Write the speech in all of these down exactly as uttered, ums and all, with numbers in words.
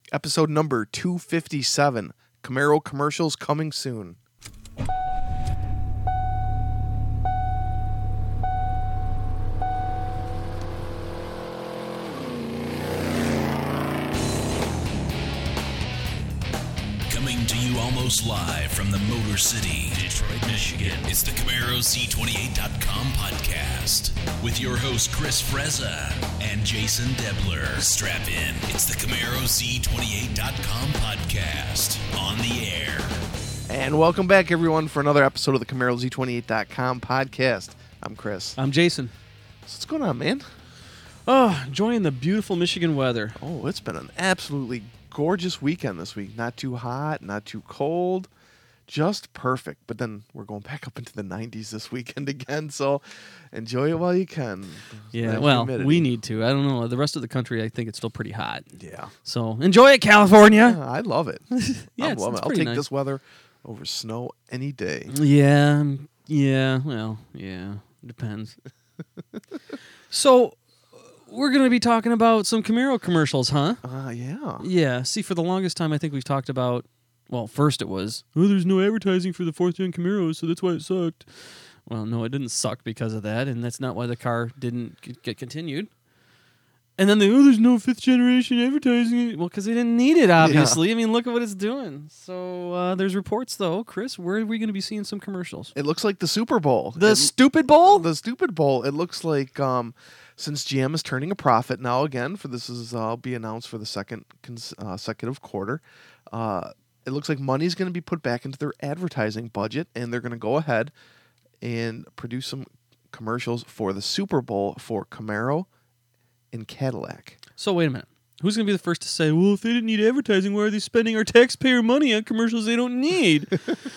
Episode number two fifty-seven. Camaro commercials coming soon. Coming to you almost live from the Motor City, Detroit, Michigan. It's the Camaro Z twenty-eight dot com podcast with your host Chris Frezza and Jason Debler. Strap in. It's the Camaro Z twenty-eight dot com podcast on the air. And welcome back, everyone, for another episode of the Camaro Z twenty-eight dot com podcast. I'm Chris. I'm Jason. So what's going on, man? Oh, enjoying the beautiful Michigan weather. Oh, it's been an absolutely gorgeous weekend this week. Not too hot, not too cold, just perfect. But then we're going back up into the nineties this weekend again, so enjoy it while you can. Yeah, That well, humidity. we need to. I don't know. The rest of the country, I think it's still pretty hot. Yeah. So enjoy it, California. Yeah, I love it. Yeah, I it's- love it's it. I'll pretty take nice. this weather over snow any day. Yeah, um, yeah, well, yeah, depends. So, uh, we're going to be talking about some Camaro commercials, huh? Uh, yeah. Yeah, see, for the longest time, I think we've talked about, well, first it was, oh, there's no advertising for the fourth-gen Camaros, so that's why it sucked. Well, no, it didn't suck because of that, and that's not why the car didn't g- get continued. And then they, oh, there's no fifth-generation advertising. Well, because they didn't need it, obviously. I mean, look at what it's doing. So uh, there's reports, though. Chris, where are we going to be seeing some commercials? It looks like the Super Bowl. The It- Stupid Bowl? The Stupid Bowl. It looks like um, since G M is turning a profit now again, for this is uh, be announced for the second cons- uh, consecutive quarter. Uh, it looks like money is going to be put back into their advertising budget, and they're going to go ahead and produce some commercials for the Super Bowl for Camaro and Cadillac. So wait a minute. Who's going to be the first to say, well, if they didn't need advertising, why are they spending our taxpayer money on commercials they don't need?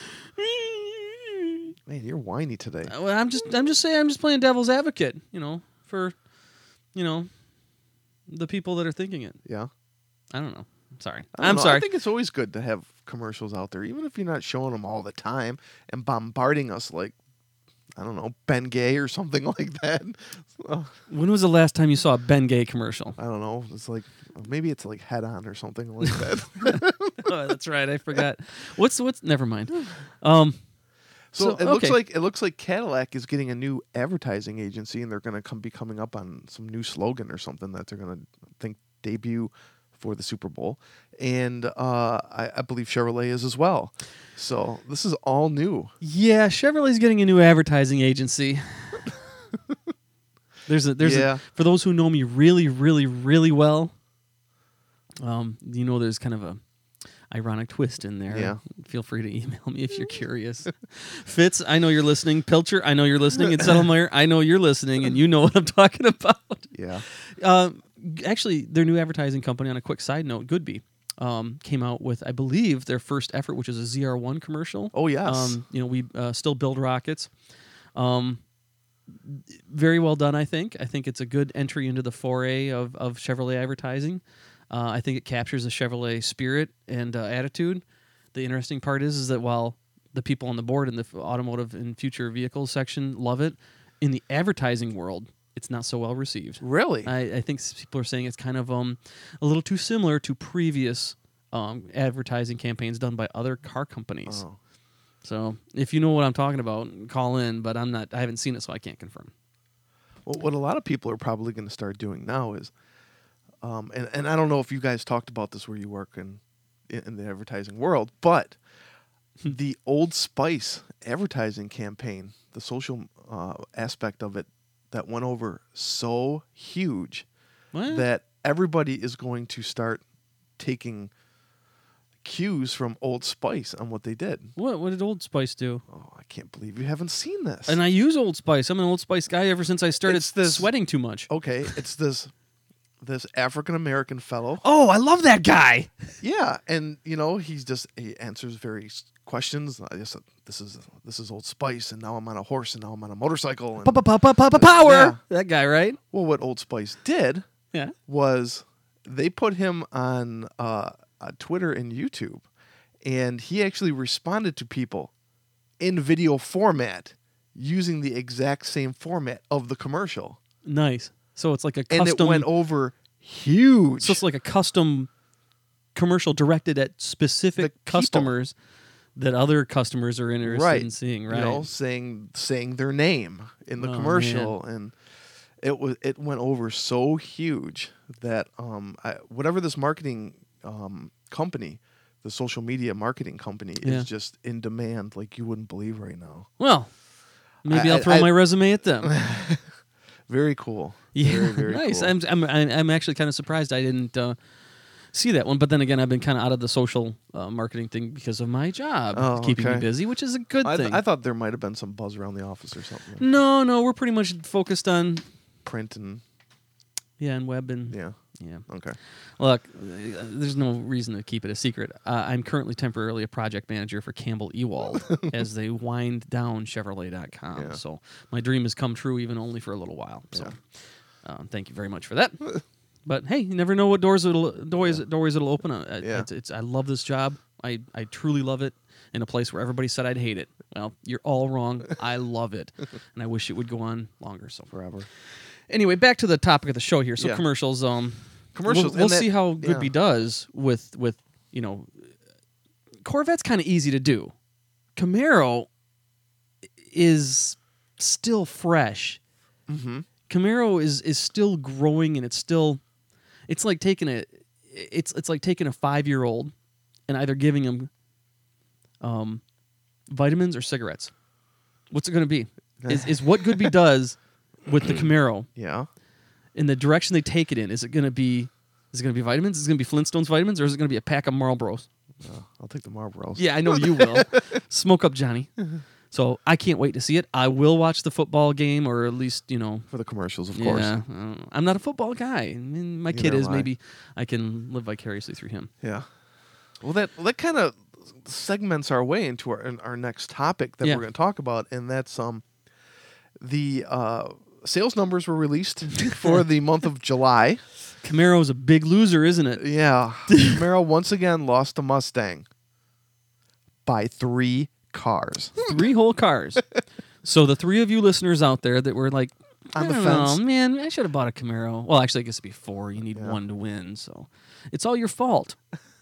Man, you're whiny today. Uh, well, I'm just I'm just saying I'm just playing devil's advocate, you know, for you know the people that are thinking it. Yeah. I don't know. Sorry. I don't I'm know. sorry. I think it's always good to have commercials out there, even if you're not showing them all the time and bombarding us like, I don't know, Ben Gay or something like that. So, When was the last time you saw a Ben Gay commercial? I don't know. It's like, maybe it's like Head On or something like that. Oh, that's right. I forgot. What's what's? Never mind. Um. So, So, it looks okay. like it looks like Cadillac is getting a new advertising agency, and they're going to come be coming up on some new slogan or something that they're going to think debut for the Super Bowl, and uh, I, I believe Chevrolet is as well. So this is all new. Yeah, Chevrolet's getting a new advertising agency. there's a there's Yeah. a, for those who know me really really really well. Um, you know, there's kind of a ironic twist in there. Yeah. Feel free to email me if you're curious. Fitz, I know you're listening. Pilcher, I know you're listening. And Settlemeyer, I know you're listening, and you know what I'm talking about. Yeah. Uh, actually, their new advertising company, on a quick side note, Goodby, um, came out with, I believe, their first effort, which is a Z R one commercial. Oh yes. Um, you know, we uh, still build rockets. Um, very well done, I think. I think it's a good entry into the foray of, of Chevrolet advertising. Uh, I think it captures the Chevrolet spirit and uh, attitude. The interesting part is, is that while the people on the board in the f- automotive and future vehicles section love it, in the advertising world, it's not so well received. Really? I, I think s- people are saying it's kind of um, a little too similar to previous um, advertising campaigns done by other car companies. Oh. So if you know what I'm talking about, call in. But I'm not. I haven't seen it, so I can't confirm. Well, what a lot of people are probably going to start doing now is, um, and, and I don't know if you guys talked about this where you work in, in the advertising world, but the Old Spice advertising campaign, the social uh, aspect of it that went over so huge What? that everybody is going to start taking cues from Old Spice on what they did. What? What did Old Spice do? Oh, I can't believe you haven't seen this. And I use Old Spice. I'm an Old Spice guy ever since I started It's this- sweating too much. okay, it's this this African American fellow. Oh, I love that guy. Yeah, and you know he's just he answers various questions. I guess this is this is Old Spice, and now I'm on a horse, and now I'm on a motorcycle. And, Power. Yeah. That guy, right? well, what Old Spice did Yeah. was they put him on uh, uh, Twitter and YouTube, and he actually responded to people in video format using the exact same format of the commercial, Nice. So it's like a and custom. it went over huge. so it's like a custom commercial directed at specific The people. customers that other customers are interested right. in seeing, right? You know, saying saying their name in the Oh, commercial, and it was it went over so huge that um, I, whatever this marketing um, company, the social media marketing company, Yeah. is just in demand like you wouldn't believe right now. Well, maybe I- I'll throw I- my resume at them. Very cool. Yeah, very, very nice. cool. I'm, I'm I'm actually kind of surprised I didn't uh, see that one. But then again, I've been kind of out of the social uh, marketing thing because of my job Oh, keeping me okay. busy, which is a good I, th- thing. I thought there might have been some buzz around the office or something. no, no, we're pretty much focused on Print and yeah, and web and yeah. yeah. Okay. Look, uh, there's no reason to keep it a secret. Uh, I'm currently temporarily a project manager for Campbell Ewald as they wind down Chevrolet dot com. Yeah. So my dream has come true, even only for a little while. So Yeah. um, thank you very much for that. But hey, you never know what doors it'll doors doors it'll open. Uh, Yeah. It's, it's I love this job. I I truly love it. In a place where everybody said I'd hate it. Well, you're all wrong. I love it, and I wish it would go on longer. So Forever. anyway, back to the topic of the show here. So Yeah. commercials. Um, Commercials, We'll, and we'll that- see how yeah. Goodby does with with you know. Corvette's kind of easy to do. Camaro is still fresh. Mm-hmm. Camaro is is still growing, and it's still. It's like taking a. It's it's like taking a five year old, and either giving him. Um, vitamins or cigarettes. What's it going to be? Is is what Goodby does with the Camaro Yeah. in the direction they take it in? Is it going to be? Is it going to be vitamins? Is it going to be Flintstones vitamins, or is it going to be a pack of Marlboros? Uh, I'll take the Marlboros. Yeah, I know you will. Smoke up, Johnny. So I can't wait to see it. I will watch the football game, or at least you know. For the commercials, of course. Yeah, uh, I'm not a football guy. I mean, my kid Neither is. am I. Maybe I can live vicariously through him. Yeah. Well, that well, that kind of segments our way into our our next topic that Yeah. we're going to talk about, and that's um the uh, sales numbers were released for the month of July. Camaro's a big loser, isn't it? Yeah, Camaro once again lost to Mustang by three cars. Three whole cars. So the three of you listeners out there that were like, On I the don't fence. know, man, I should have bought a Camaro. Well, actually, I guess it'd be four. You need Yeah. one to win, so it's all your fault.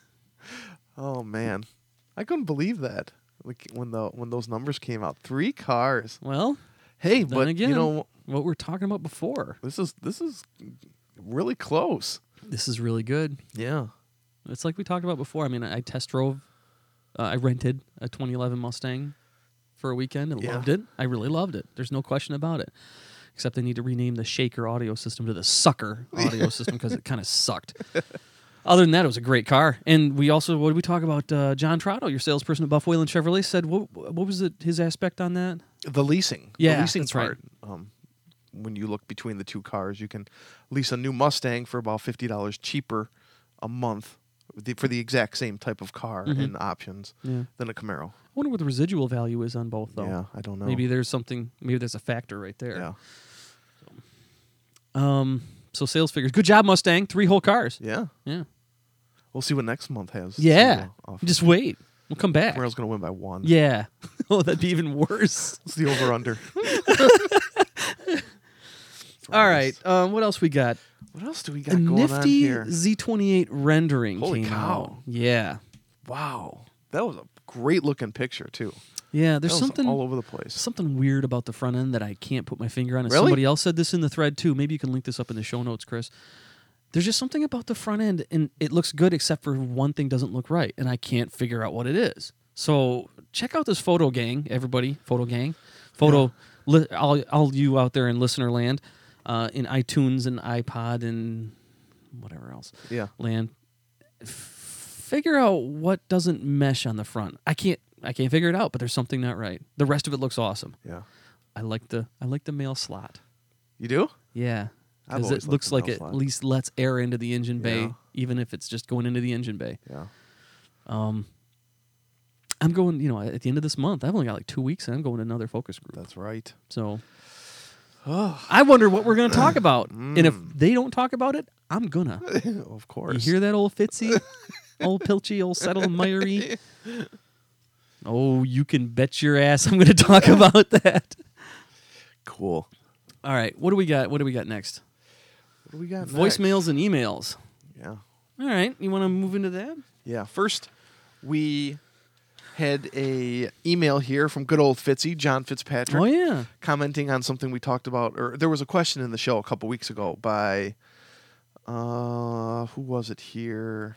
Oh man, I couldn't believe that. Like when the when those numbers came out, three cars. Well, Hey, then but again, you know what we were talking about before. this is this is really close. This is really good. Yeah. It's like we talked about before. I mean, I, I test drove, uh, I rented a twenty eleven Mustang for a weekend and Yeah. loved it. I really loved it. There's no question about it. Except they need to rename the Shaker audio system to the Sucker audio system because it kind of sucked. Other than that, it was a great car. And we also, what did we talk about? Uh, John Trotto, your salesperson at Buff Whalen Chevrolet, said, what, what was it, his aspect on that? The leasing. Yeah, the leasing that's right. part. Um, when you look between the two cars, you can lease a new Mustang for about fifty dollars cheaper a month the, for the exact same type of car Mhm. and options Yeah. than a Camaro. I wonder what the residual value is on both, though. Yeah, I don't know. Maybe there's something, maybe there's a factor right there. Yeah. Um. So sales figures. Good job, Mustang. Three whole cars. Yeah. Yeah. We'll see what next month has. Yeah. to offer. Just wait. We'll come back. Camaro's going to win by one. Yeah. Oh, that'd be even worse. It's the over under. All right. Um. What else we got? What else do we got A going on nifty here? Z twenty-eight rendering Holy came cow. out. Yeah. Wow. That was a great looking picture, too. Yeah. There's That was something all over the place. something weird about the front end that I can't put my finger on. And Really? Somebody else said this in the thread too. Maybe you can link this up in the show notes, Chris. There's just something about the front end, and it looks good except for one thing doesn't look right, and I can't figure out what it is. So check out this photo gang, everybody. Photo gang, photo. Li- all, all you out there in listener land, uh, in iTunes and iPod and whatever else Yeah. land. F- figure out what doesn't mesh on the front. I can't. I can't figure it out, but there's something not right. The rest of it looks awesome. Yeah. I like the I like the mail slot. You do? Yeah, I've because always it liked looks the like mail it slot. at least lets air into the engine bay, Yeah. even if it's just going into the engine bay. Yeah. Um, I'm going. You know, at the end of this month, I've only got like two weeks, and I'm going to another focus group. That's right. So Oh, I wonder what we're going to talk about, and if Mm. they don't talk about it, I'm gonna. of course. You hear that, old Fitzy, old Pilchy, old Settlemyery? Oh, you can bet your ass I'm going to talk about that. Cool. All right, what do we got? What do we got next? What do we got? Voicemails and emails. Next? Yeah. All right. You want to move into that? Yeah. First, we had a email here from good old Fitzy, John Fitzpatrick. Oh, yeah. Commenting on something we talked about, or there was a question in the show a couple weeks ago by, uh, who was it here?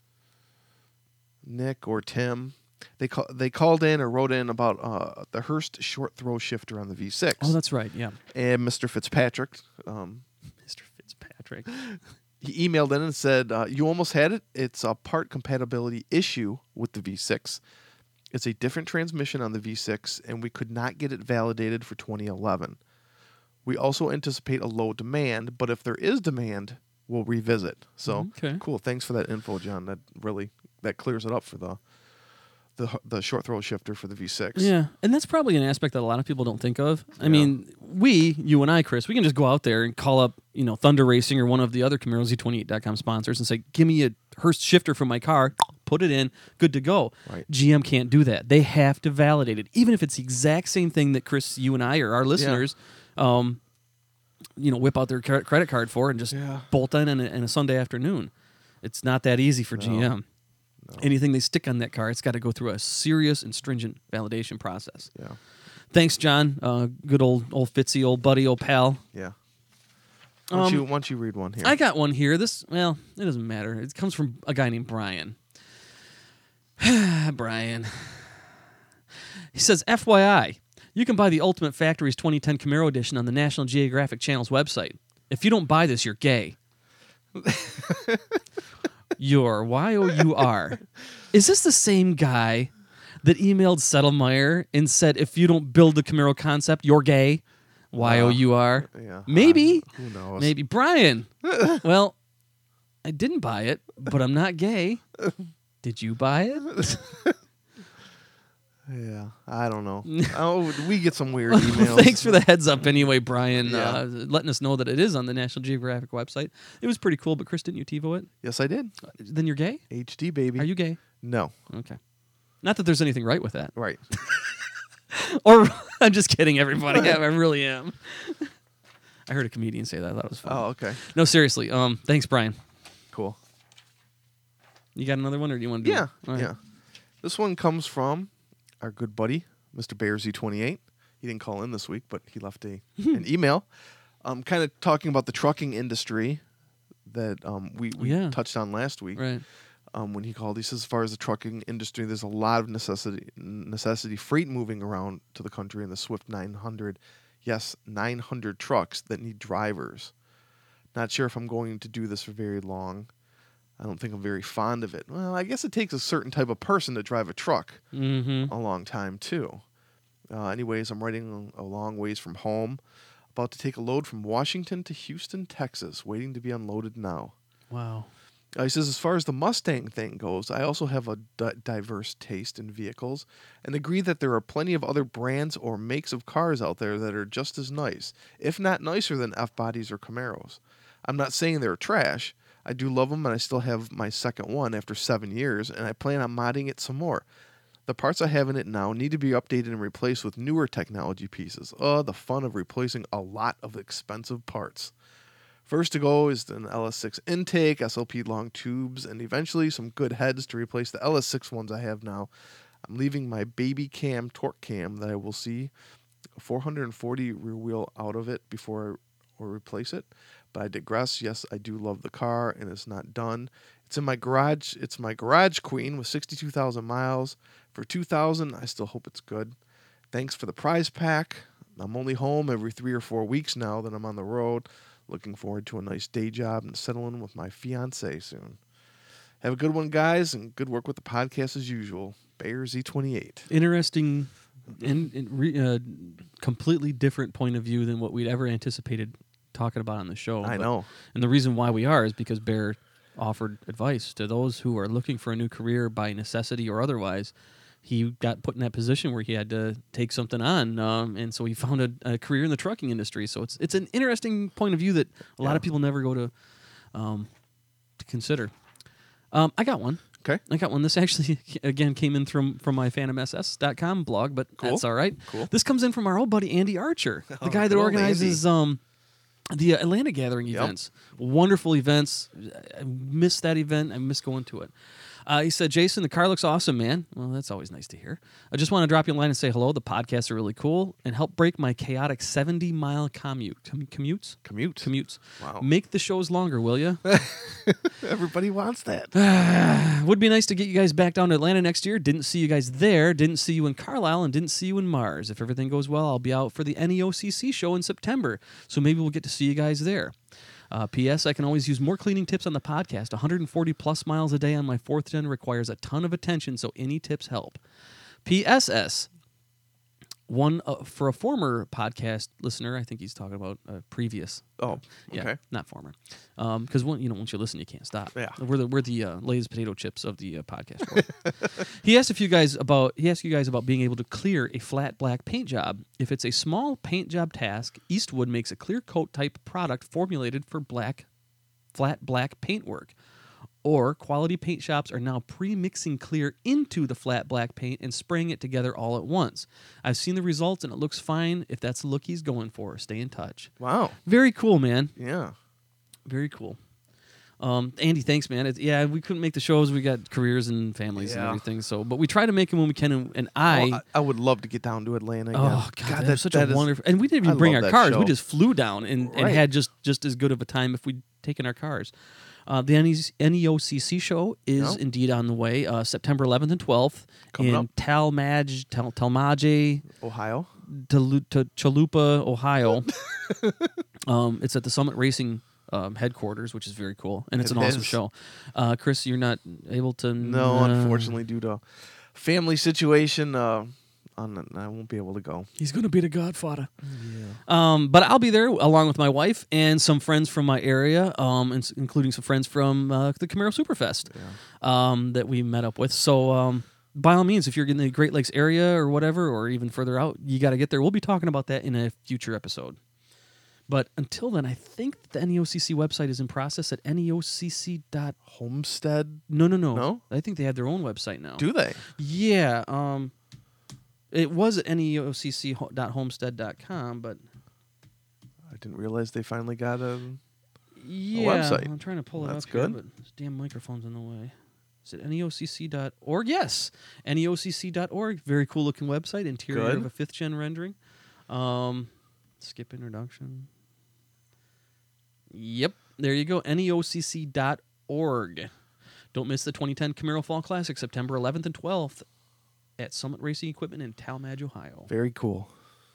Nick or Tim. They call, they called in or wrote in about uh, the Hurst short throw shifter on the V six. Oh, that's right. Yeah. And Mister Fitzpatrick, um, Mister Fitzpatrick. he emailed in and said, uh, you almost had it. It's a part compatibility issue with the V six. It's a different transmission on the V six, and we could not get it validated for twenty eleven. We also anticipate a low demand, but if there is demand, we'll revisit. So, Okay. cool. Thanks for that info, John. That really that clears it up for the the the short throw shifter for the V six. Yeah, and that's probably an aspect that a lot of people don't think of. I Yeah. mean, we, you and I, Chris, we can just go out there and call up, you know, Thunder Racing or one of the other Camaro Z twenty-eight dot com sponsors and say, give me a Hurst shifter for my car, put it in, good to go. Right. G M can't do that. They have to validate it, even if it's the exact same thing that Chris, you and I, or our listeners, um, you know, whip out their cre- credit card for and just Yeah. bolt in on a, on a Sunday afternoon. It's not that easy for G M. No. Anything they stick on that car, it's got to go through a serious and stringent validation process. Yeah. Thanks, John. Uh, good old old Fitzy, old buddy, old pal. Yeah. Why don't, Um, you, why don't you read one here? I got one here. This, well, it doesn't matter. It comes from a guy named Brian. Brian. He says, F Y I, you can buy the Ultimate Factories twenty ten Camaro Edition on the National Geographic Channel's website. If you don't buy this, you're gay. You're Y O U R. Is this the same guy that emailed Settlemeyer and said, if you don't build the Camaro concept, you're gay? Y O U R. Yeah. Maybe. Uh, who knows? Maybe. Brian. Well, I didn't buy it, but I'm not gay. Did you buy it? Yeah. I don't know. Oh, we get some weird emails. Thanks for the heads up anyway, Brian, Yeah. uh, letting us know that it is on the National Geographic website. It was pretty cool, but Chris, didn't you TiVo it? Yes, I did. Then you're gay? H D, baby. Are you gay? No. Okay. Not that there's anything right with that. Right. Or I'm just kidding, everybody. Yeah, I really am. I heard a comedian say that. I thought it was funny. Oh, okay. No, seriously. Um, thanks, Brian. Cool. You got another one, or do you want to do Yeah. it? All right. Yeah. This one comes from our good buddy, Mister Bear Z twenty-eight. He didn't call in this week, but he left a an email um, kind of talking about the trucking industry that um, we, we Yeah. touched on last week. Right. Um, when he called, he says, as far as the trucking industry, there's a lot of necessity necessity freight moving around to the country in the Swift nine hundred. Yes, nine hundred trucks that need drivers. Not sure if I'm going to do this for very long. I don't think I'm very fond of it. Well, I guess it takes a certain type of person to drive a truck Mm-hmm. a long time, too. Uh, anyways, I'm riding a long ways from home, about to take a load from Washington to Houston, Texas, waiting to be unloaded now. Wow. Uh, he says, as far as the Mustang thing goes, I also have a di- diverse taste in vehicles and agree that there are plenty of other brands or makes of cars out there that are just as nice, if not nicer than F-bodies or Camaros. I'm not saying they're trash. I do love them, and I still have my second one after seven years, and I plan on modding it some more. The parts I have in it now need to be updated and replaced with newer technology pieces. Oh, the fun of replacing a lot of expensive parts. First to go is an L S six intake, S L P long tubes, and eventually some good heads to replace the L S six ones I have now. I'm leaving my baby cam torque cam that I will see four hundred forty rear wheel out of it before I or replace it. But I digress. Yes, I do love the car, and it's not done. It's in my garage. It's my garage queen with sixty-two thousand miles. For two thousand, I still hope it's good. Thanks for the prize pack. I'm only home every three or four weeks now that I'm on the road. Looking forward to a nice day job and settling with my fiance soon. Have a good one, guys, and good work with the podcast as usual. Bear Z twenty-eight. Interesting and, and re, uh, completely different point of view than what we'd ever anticipated talking about on the show. I But- know. And the reason why we are is because Bear offered advice to those who are looking for a new career by necessity or otherwise. He got put in that position where he had to take something on, um, and so he found a, a career in the trucking industry. So it's it's an interesting point of view that a lot Yeah. of people never go to um, to consider. Um, I got one. Okay. I got one. This actually, again, came in from, from my phantom S S dot com blog, but Cool. that's all right. Cool. This comes in from our old buddy Andy Archer, the Oh, guy that good old organizes um, The Atlanta Gathering Yep. events, wonderful events. I missed that event. I miss going to it. Uh, he said, Jason, the car looks awesome, man. Well, that's always nice to hear. I just want to drop you a line and say hello. The podcasts are really cool and help break my chaotic seventy-mile commute. Com- commutes? Commute. Commutes. Wow. Make the shows longer, will you? Everybody wants that. Would be nice to get you guys back down to Atlanta next year. Didn't see you guys there. Didn't see you in Carlisle and didn't see you in Mars. If everything goes well, I'll be out for the N E O C C show in September. So maybe we'll get to see you guys there. Uh, P S. I can always use more cleaning tips on the podcast. one hundred forty plus miles a day on my fourth gen requires a ton of attention, so any tips help. P S S. One uh, for a former podcast listener, I think he's talking about a previous. Oh, Yeah, okay. not former, because um, you know once you listen, you can't stop. Yeah. we're the we're the uh, Lay's potato chips of the uh, podcast world. He asked a few guys about he asked you guys about being able to clear a flat black paint job. If it's a small paint job task, Eastwood makes a clear coat type product formulated for black, flat black paint work. Or quality paint shops are now pre-mixing clear into the flat black paint and spraying it together all at once. I've seen the results and it looks fine. If that's the look he's going for, stay in touch. Wow. Very cool, man. Yeah. Very cool. Um, Andy, thanks, man. It, yeah, we couldn't make the shows. We got careers and families and Yeah. everything. So, but we try to make them when we can. And, and I, Oh, I, I would love to get down to Atlanta again. oh god, that, was such that a is- wonderful. And we didn't I even bring love our that cars. show. We just flew down and, and Right. had just just as good of a time if we'd taken our cars. Uh, the N E O C C show is Yep. indeed on the way, uh, September eleventh and twelfth Coming in up. Talmadge, Tal, Talmadge, Ohio. Talu- to Chalupa, Ohio. um, it's at the Summit Racing um, headquarters, which is very cool, and it's It an awesome is. show. Uh, Chris, you're not able to. No, uh, unfortunately, due to family situation, uh, on, I won't be able to go. He's going to be the Godfather. Um, but I'll be there along with my wife and some friends from my area, um, and, s- including some friends from uh, the Camaro Superfest um, that we met up with. So, um, by all means, if you're in the Great Lakes area or whatever, or even further out, you got to get there. We'll be talking about that in a future episode. But until then, I think the N E O C C website is in process at N E O C C dot. Homestead. No, no, no. No? I think they have their own website now. Do they? Yeah. Um, it was at N E O C C dot homestead dot com, but I didn't realize they finally got a. yeah, website. I'm trying to pull it That's up here, good. but this damn microphone's in the way. Is it N E O C C dot org? Yes, N E O C C dot org. Very cool looking website. Interior Good. of a fifth gen rendering. Um, skip introduction. Yep, there you go. N E O C C dot org. Don't miss the twenty ten Camaro Fall Classic, September eleventh and twelfth at Summit Racing Equipment in Talmadge, Ohio. Very cool.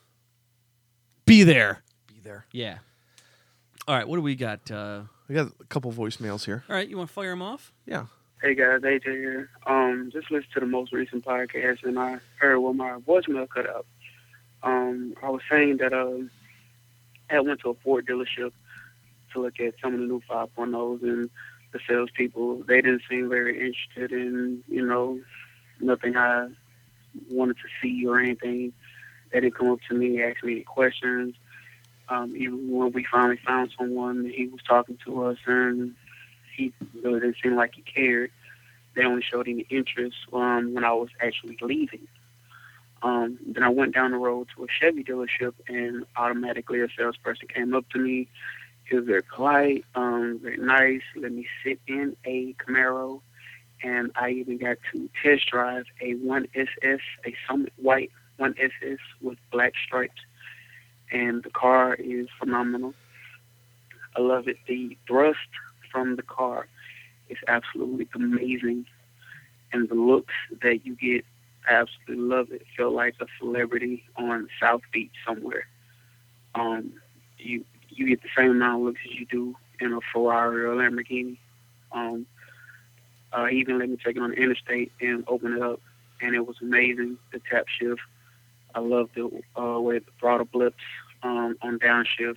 Be there. Be there. Yeah. All right, what do we got? Uh, I got a couple voicemails here. all right, you want to fire them off? Yeah. Hey guys, A J here. Um, just listened to the most recent podcast and I heard where my voicemail cut out. Um, I was saying that uh, I went to a Ford dealership to look at some of the new five point ohs and the salespeople, they didn't seem very interested in, you know, nothing I wanted to see or anything. They didn't come up to me, ask me any questions. Um, even when we finally found someone, he was talking to us and he really didn't seem like he cared. They only showed any interest um, when I was actually leaving. Um, then I went down the road to a Chevy dealership, and automatically a salesperson came up to me. He was very polite, um, very nice, let me sit in a Camaro, and I even got to test drive a one S S, a Summit White one S S with black stripes, and the car is phenomenal. I love it. The thrust from the car is absolutely amazing, and the looks that you get, I absolutely love it. Feel like a celebrity on South Beach somewhere. Um, you you get the same amount of looks as you do in a Ferrari or Lamborghini. Um, uh, even let me take it on the interstate and open it up, and it was amazing. The tap shift, I love the uh, way the throttle blips um, on downshifts,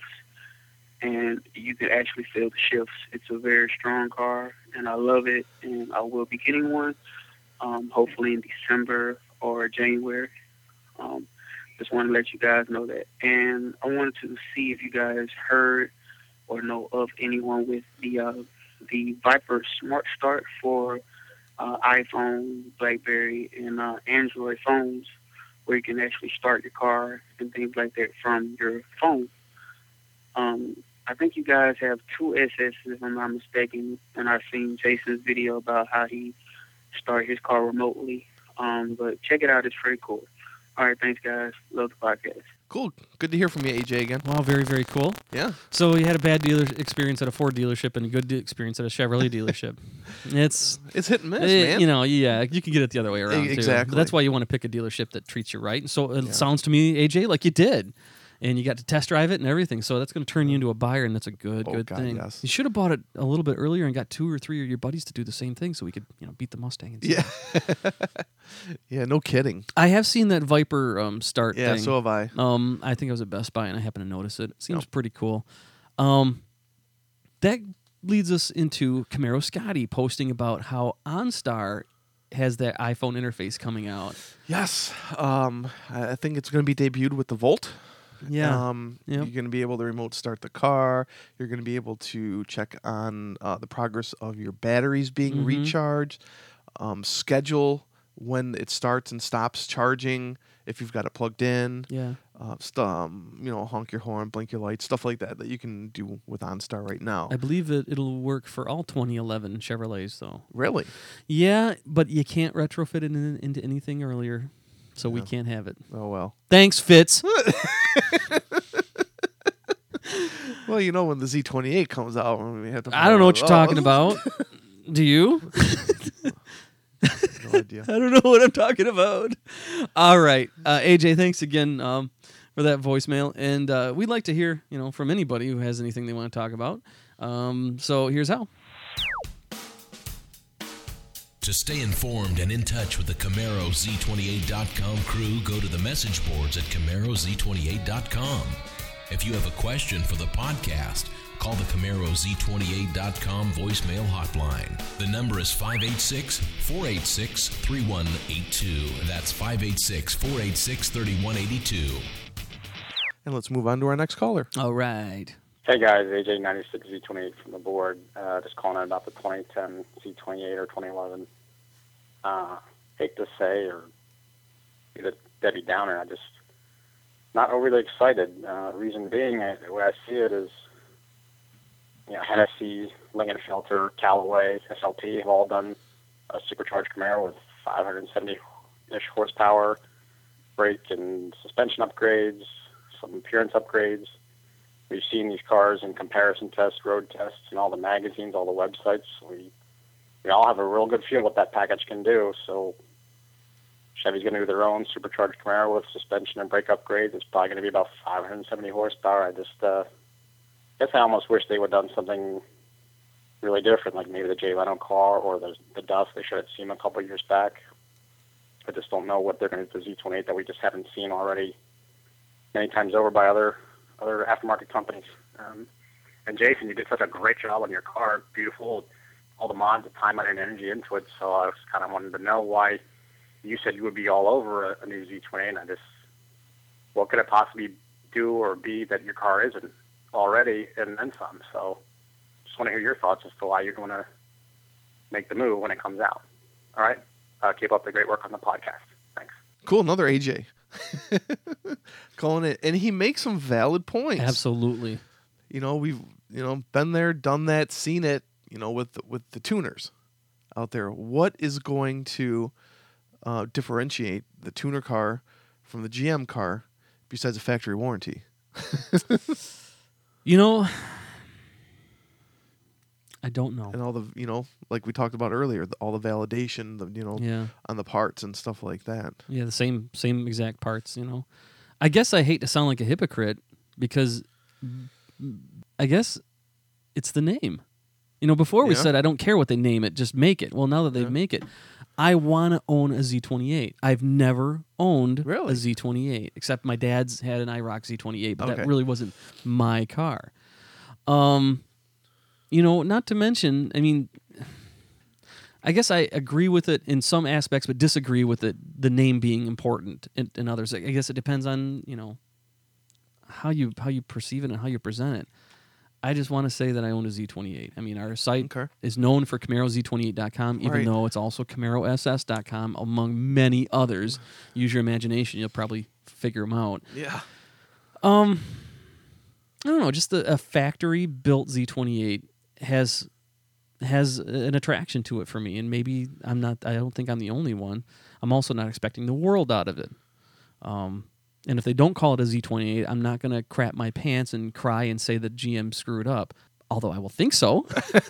and you can actually feel the shifts. It's a very strong car, and I love it, and I will be getting one, um, hopefully in December or January. Um, just want to let you guys know that. And I wanted to see if you guys heard or know of anyone with the uh, the Viper Smart Start for uh, iPhone, BlackBerry, and uh, Android phones, where you can actually start your car and things like that from your phone. Um, I think you guys have two S S's, if I'm not mistaken, and I've seen Jason's video about how he started his car remotely. Um, but check it out; it's pretty cool. All right, thanks, guys. Love the podcast. Cool. Good to hear from you, A J, again. Wow, very, very cool. Yeah. So you had a bad dealer experience at a Ford dealership and a good de- experience at a Chevrolet dealership. It's It's hit and miss, eh, man. you know, yeah, you can get it the other way around too. Exactly. But that's why you want to pick a dealership that treats you right. And so it Yeah. sounds to me, A J, like you did. And you got to test drive it and everything. So that's going to turn you into a buyer, and that's a good, Oh, good God, thing. yes. You should have bought it a little bit earlier and got two or three of your buddies to do the same thing so we could, you know, beat the Mustang. And Yeah. stuff. Yeah, no kidding. I have seen that Viper um, start Yeah, thing. so have I. Um, I think I was at Best Buy and I happened to notice it. It seems Yep. pretty cool. Um, that leads us into Camaro Scotty posting about how OnStar has that iPhone interface coming out. Yes. Um, I I think it's going to be debuted with the Volt. Yeah. Um, Yep. You're going to be able to remote start the car. You're going to be able to check on uh, the progress of your batteries being Mhm. recharged, um, schedule when it starts and stops charging if you've got it plugged in. yeah. Uh, st- um, you know, honk your horn, blink your lights, stuff like that that you can do with OnStar right now. I believe that it'll work for all twenty eleven Chevrolets, though. Really? Yeah, but you can't retrofit it in, into anything earlier, so we Yeah. can't have it. Oh, well. Thanks, Fitz. Well, you know, when the Z twenty-eight comes out, we have to. I don't know what you're Oh, talking about. Do you? No idea. I don't know what I'm talking about. All right, uh, A J, thanks again um, for that voicemail, and uh, we'd like to hear, you know, from anybody who has anything they want to talk about. Um, so here's how. To stay informed and in touch with the Camaro Z twenty-eight dot com crew, go to the message boards at Camaro Z twenty-eight dot com. If you have a question for the podcast, call the Camaro Z twenty-eight dot com voicemail hotline. The number is five eight six, four eight six, three one eight two. That's five eight six, four eight six, three one eight two. And let's move on to our next caller. All right. Hey guys, A J ninety-six Z twenty-eight from the board. Uh, just calling in about the twenty ten Z twenty-eight or twenty eleven. Uh, hate to say or be the Debbie Downer, I just not overly excited. Uh, reason being, I, the way I see it is, you know, Hennessy, Lingenfelter, Callaway, S L T have all done a supercharged Camaro with five hundred seventy-ish horsepower, brake and suspension upgrades, some appearance upgrades. We've seen these cars in comparison tests, road tests, and all the magazines, all the websites. We we all have a real good feel what that package can do. So Chevy's going to do their own supercharged Camaro with suspension and brake upgrades. It's probably going to be about five hundred seventy horsepower. I just uh, guess I almost wish they would have done something really different, like maybe the Jay Leno car or the the Duff. They should have seen a couple of years back. I just don't know what they're going to do with the Z twenty-eight that we just haven't seen already many times over by other other aftermarket companies. Um, and Jason, you did such a great job on your car. Beautiful, all the mods, the time and energy into it. So I was kind of wanted to know why you said you would be all over a, a new Z twenty-eight. And I just, what could it possibly do or be that your car isn't already, and then some? So just want to hear your thoughts as to why you're going to make the move when it comes out. All right? Uh, keep up the great work on the podcast. Thanks. Cool, another A J. Calling it, and he makes some valid points. Absolutely. You know, we've you know been there, done that, seen it. You know, with the, with the tuners out there, what is going to uh, differentiate the tuner car from the G M car besides a factory warranty? You know, I don't know. And all the you know, like we talked about earlier, the, all the validation, the you know, Yeah. on the parts and stuff like that. Yeah, the same same exact parts, you know. I guess I hate to sound like a hypocrite because I guess it's the name. You know, before we Yeah. said I don't care what they name it, just make it. Well, now that they Yeah. make it, I want to own a Z twenty-eight. I've never owned Really? a Z twenty-eight, except my dad's had an IROC Z twenty-eight, but Okay. that really wasn't my car. Um, you know, not to mention, I mean, I guess I agree with it in some aspects, but disagree with it, the name being important in, in others. I guess it depends on, you know, how you how you perceive it and how you present it. I just want to say that I own a Z twenty-eight. I mean, our site Okay. is known for Camaro Z twenty-eight dot com, even Right. though it's also Camaro S S dot com, among many others. Use your imagination. You'll probably figure them out. Yeah. Um, I don't know, just a, a factory built Z twenty-eight has has an attraction to it for me, and maybe I'm not. I don't think I'm the only one. I'm also not expecting the world out of it. Um, and if they don't call it a Z twenty-eight, I'm not going to crap my pants and cry and say that G M screwed up. Although I will think so.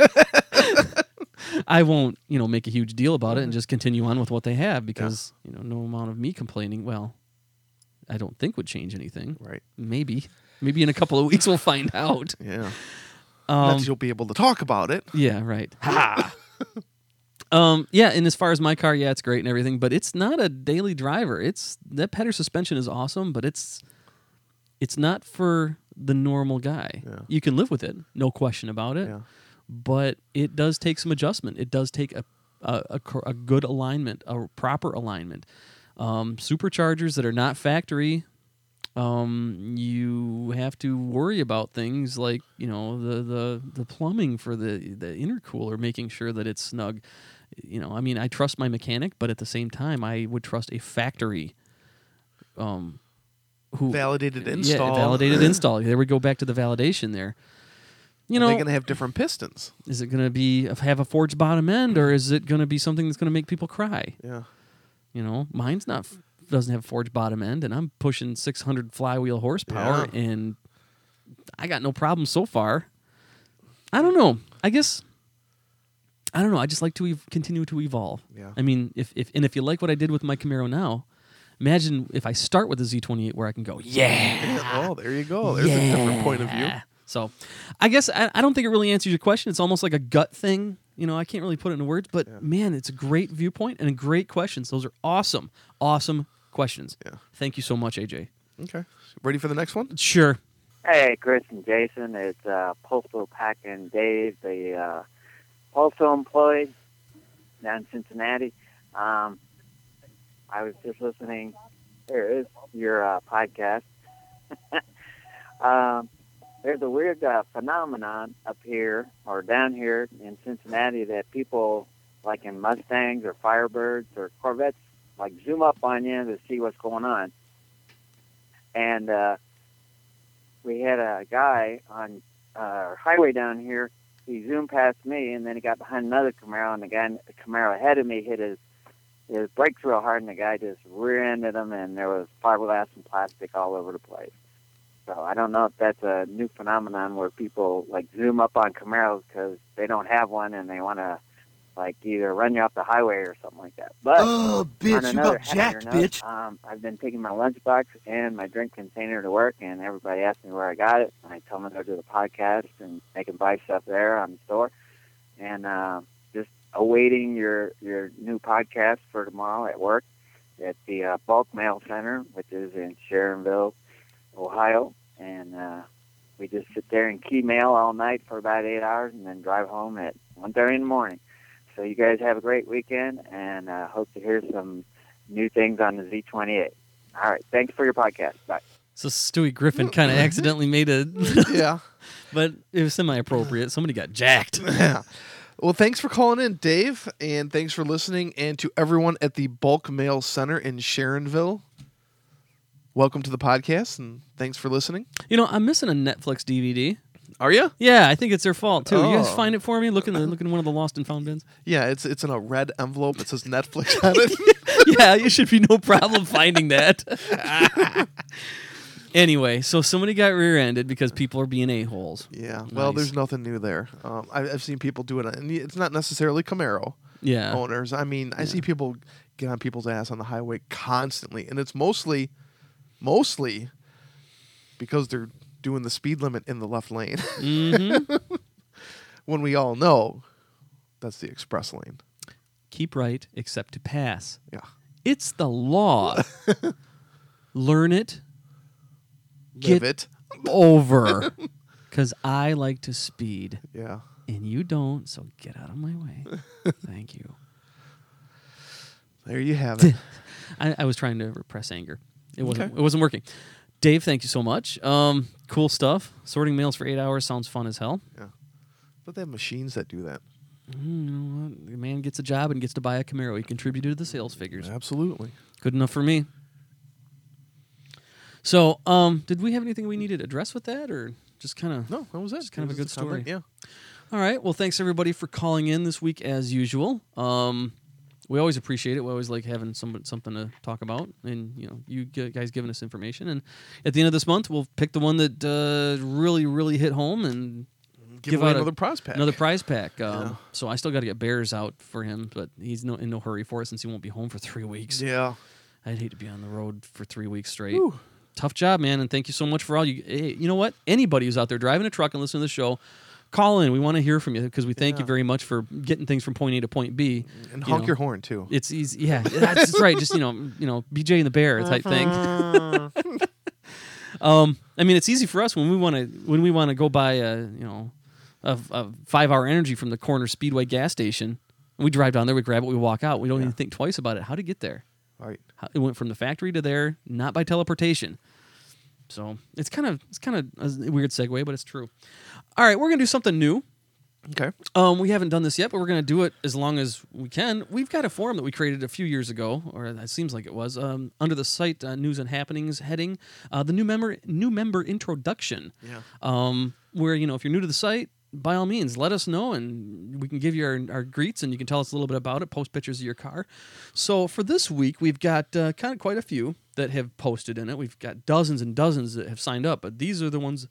I won't, you know, make a huge deal about it and just continue on with what they have because, yeah. you know, no amount of me complaining, well, I don't think would change anything. Right. Maybe. Maybe in a couple of weeks we'll find out. Yeah. Um, Not that you'll be able to talk about it. Yeah, right. Ha! um, yeah, and as far as my car, yeah, it's great and everything, but it's not a daily driver. It's that Petter suspension is awesome, but it's it's not for the normal guy. Yeah. You can live with it, no question about it. Yeah. But it does take some adjustment. It does take a a, a, a good alignment, a proper alignment. Um, superchargers that are not factory, um, you have to worry about things like, you know, the, the, the plumbing for the, the intercooler, making sure that it's snug. You know, I mean, I trust my mechanic, but at the same time, I would trust a factory um, who Validated install. Yeah, validated install. There we go back to the validation there. You know, are they going to have different pistons? Is it going to be have a forged bottom end, or is it going to be something that's going to make people cry? Yeah. You know, mine's not doesn't have a forged bottom end, and I'm pushing six hundred flywheel horsepower, Yeah. and I got no problem so far. I don't know. I guess I don't know. I just like to ev- continue to evolve. Yeah. I mean, if if and if you like what I did with my Camaro now, imagine if I start with the Z twenty-eight where I can go, yeah. Oh, there you go. There's a different point of view. So, I guess I, I don't think it really answers your question. It's almost like a gut thing. You know, I can't really put it into words, but Yeah. man, it's a great viewpoint and a great questions. Those are awesome, awesome questions. Yeah. Thank you so much, A J. Okay. Ready for the next one? Sure. Hey, Chris and Jason. It's uh, Postal Packing Dave, the uh, postal employee down in Cincinnati. Um, I was just listening. There is your uh, podcast. um, there's a weird uh, phenomenon up here or down here in Cincinnati that people, like in Mustangs or Firebirds or Corvettes, like zoom up on you to see what's going on. And uh, we had a guy on uh, our highway down here. He zoomed past me, and then he got behind another Camaro, and the guy, the Camaro ahead of me hit his his brakes real hard, and the guy just rear-ended him, and there was fiberglass and plastic all over the place. So I don't know if that's a new phenomenon where people like zoom up on Camaros because they don't have one and they want to like either run you off the highway or something like that. But oh, bitch, on you another got jacked, happier note, bitch. um, I've been taking my lunchbox and my drink container to work, and everybody asks me where I got it. And I tell them to go to the podcast and they can buy stuff there on the store. And uh, just awaiting your your new podcast for tomorrow at work at the uh, Bulk Mail Center, which is in Sharonville, Ohio. And uh, we just sit there and key mail all night for about eight hours and then drive home at one thirty in the morning. So you guys have a great weekend, and uh, hope to hear some new things on the Z twenty-eight. All right. Thanks for your podcast. Bye. So Stewie Griffin kind of accidentally made a... Yeah. But it was semi-appropriate. Somebody got jacked. Yeah. Well, thanks for calling in, Dave, and thanks for listening, and to everyone at the Bulk Mail Center in Sharonville. Welcome to the podcast, and thanks for listening. You know, I'm missing a Netflix D V D. Are you? Yeah, I think it's their fault, too. You guys Oh. find it for me? Look in, the, look in one of the lost and found bins. Yeah, it's it's in a red envelope. It says Netflix on it. Yeah, you should be no problem finding that. Anyway, so somebody got rear-ended because people are being a-holes. Yeah. Well, Nice. there's nothing new there. Um, I, I've seen people do it, and it's not necessarily Camaro Yeah. owners. I mean, I see people get on people's ass on the highway constantly, and it's mostly, mostly because they're doing the speed limit in the left lane. Mm-hmm. When we all know that's the express lane. Keep right except to pass. Yeah. It's the law. Learn it. Live Get it. over. Because I like to speed, Yeah. and you don't, so get out of my way. Thank you. There you have it. I, I was trying to repress anger. It wasn't. Okay. It wasn't working. Dave, thank you so much. Um, cool stuff. Sorting mails for eight hours sounds fun as hell. Yeah. But they have machines that do that. Mm, you know what? The man gets a job and gets to buy a Camaro. He contributed to the sales figures. Absolutely. Good enough for me. So, um, did we have anything we needed to address with that, or just kind of No, that was it. Just kind It of a was good just comment, story. Yeah. All right. Well, thanks everybody for calling in this week as usual. Um, we always appreciate it. We always like having some, something to talk about, and you know, you g- guys giving us information. And at the end of this month, we'll pick the one that uh, really, really hit home and Give, give away out a- another prize pack. another prize pack. Um, Yeah. So I still got to get Bears out for him, but he's no in no hurry for it since he won't be home for three weeks. Yeah. I'd hate to be on the road for three weeks straight. Whew. Tough job, man, and thank you so much for all you. Hey, you know what? Anybody who's out there driving a truck and listening to the show, call in. We want to hear from you because we thank Yeah. you very much for getting things from point A to point B. And You honk know, your horn too. It's easy. Yeah, that's right. Just you know, you know, B J and the Bear type thing. um, I mean, it's easy for us when we want to when we want to go buy a you know a, a five hour energy from the corner Speedway gas station. We drive down there, we grab it, we walk out. We don't Yeah. even think twice about it. How to get there? Right. How, it went from the factory to there, not by teleportation. So it's kind of it's kind of a weird segue, but it's true. All right, we're gonna do something new. Okay. Um, we haven't done this yet, but we're going to do it as long as we can. We've got a forum that we created a few years ago, or it seems like it was, um, under the site uh, News and Happenings heading, uh, the new member new member introduction. Yeah. Um, where, you know, if you're new to the site, by all means, let us know, and we can give you our, our greets, and you can tell us a little bit about it, post pictures of your car. So for this week, we've got uh, kind of quite a few that have posted in it. We've got dozens and dozens that have signed up, but these are the ones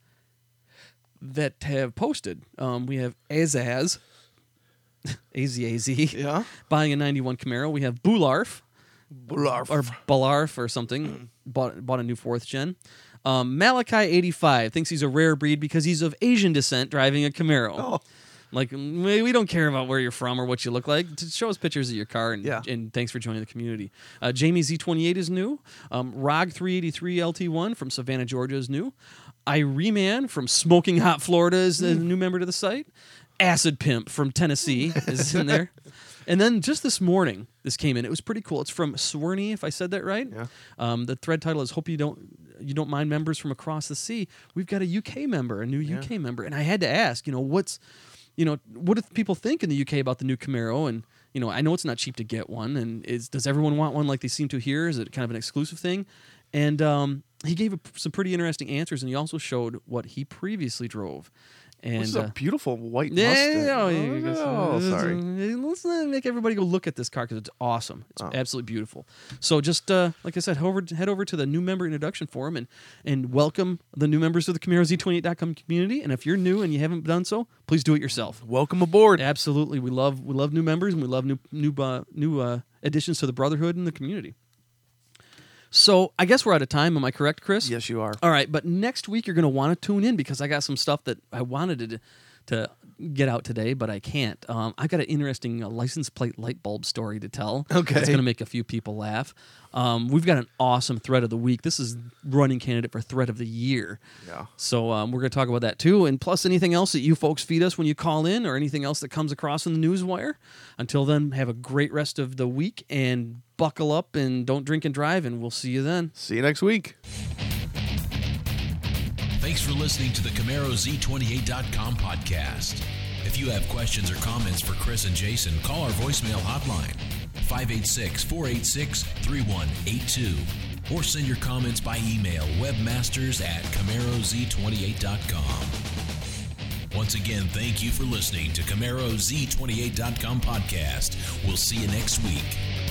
that have posted. Um, we have Azaz, A Z A Z, Yeah. buying a ninety-one Camaro. We have Bularf, Blarf. or Balarf or something, bought bought a new fourth gen. Um, Malachi eighty-five thinks he's a rare breed because he's of Asian descent driving a Camaro. Oh. Like, we we don't care about where you're from or what you look like. Just show us pictures of your car, and, Yeah. and thanks for joining the community. Uh, Jamie Z twenty-eight is new. Um, Rog three eighty-three L T one from Savannah, Georgia is new. Ireman from Smoking Hot, Florida is a new member to the site. Acid Pimp from Tennessee is in there. And then just this morning, this came in. It was pretty cool. It's from Swerney, if I said that right. Yeah. Um, the thread title is "Hope you don't you don't mind members from across the sea." We've got a U K member, a new Yeah. U K member, and I had to ask, you know, what's, you know, what do people think in the U K about the new Camaro? And you know, I know it's not cheap to get one, and is does everyone want one like they seem to here? Is it kind of an exclusive thing? And um, he gave a, some pretty interesting answers, and he also showed what he previously drove. And This is uh, a beautiful white yeah, Mustang. yeah, Oh, yeah, oh, sorry. Let's not make everybody go look at this car because it's awesome. It's Oh. absolutely beautiful. So just uh, like I said, head over, head over to the new member introduction forum and and welcome the new members to the Camaro Z twenty-eight dot com community. And if you're new and you haven't done so, please do it yourself. Welcome aboard. Absolutely, we love we love new members and we love new new uh, new uh, additions to the brotherhood and the community. So I guess we're out of time. Am I correct, Chris? Yes, you are. All right, but next week you're going to want to tune in because I got some stuff that I wanted to to get out today, but I can't. Um, I got an interesting uh, license plate light bulb story to tell. Okay. It's going to make a few people laugh. Um, we've got an awesome thread of the week. This is running candidate for thread of the year. Yeah. So um, we're going to talk about that too, and plus anything else that you folks feed us when you call in, or anything else that comes across in the newswire. Until then, have a great rest of the week and buckle up and don't drink and drive, and we'll see you then. See you next week. Thanks for listening to the Camaro Z twenty-eight dot com podcast. If you have questions or comments for Chris and Jason, call our voicemail hotline, five eight six, four eight six, three one eight two, or send your comments by email, webmasters at Camaro Z twenty-eight dot com. Once again, thank you for listening to Camaro Z twenty-eight dot com podcast. We'll see you next week.